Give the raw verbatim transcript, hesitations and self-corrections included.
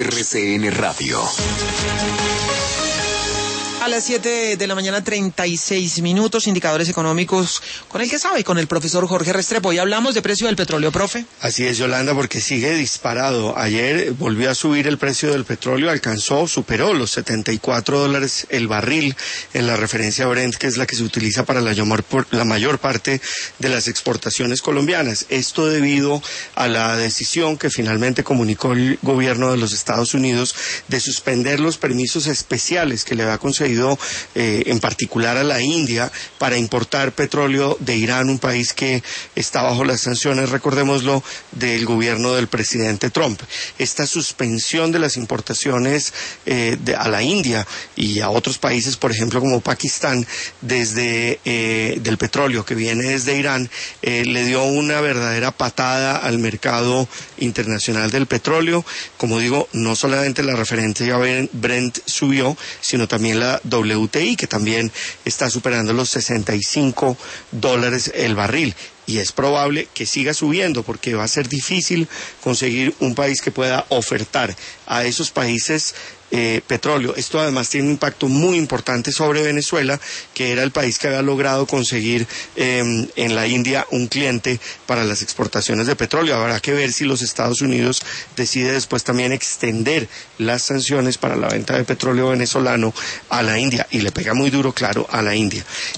R C N Radio. A las siete de la mañana, treinta y seis minutos, indicadores económicos con el que sabe, con el profesor Jorge Restrepo. Hoy hablamos de precio del petróleo, profe. Así es, Yolanda, porque sigue disparado. Ayer volvió a subir el precio del petróleo, alcanzó, superó los setenta y cuatro dólares el barril en la referencia Brent, que es la que se utiliza para la mayor, la mayor parte de las exportaciones colombianas. Esto debido a la decisión que finalmente comunicó el gobierno de los Estados Unidos de suspender los permisos especiales que le había concedido Eh, en particular a la India para importar petróleo de Irán, un país que está bajo las sanciones, recordémoslo, del gobierno del presidente Trump. Esta suspensión de las importaciones eh, de, a la India y a otros países, por ejemplo como Pakistán, desde eh, del petróleo que viene desde Irán, eh, le dio una verdadera patada al mercado internacional del petróleo. Como digo, no solamente la referencia Brent subió, sino también la W T I, que también está superando los sesenta y cinco dólares el barril. Y es probable que siga subiendo porque va a ser difícil conseguir un país que pueda ofertar a esos países eh, petróleo. Esto además tiene un impacto muy importante sobre Venezuela, que era el país que había logrado conseguir eh, en la India un cliente para las exportaciones de petróleo. Habrá que ver si los Estados Unidos decide después también extender las sanciones para la venta de petróleo venezolano a la India, y le pega muy duro, claro, a la India.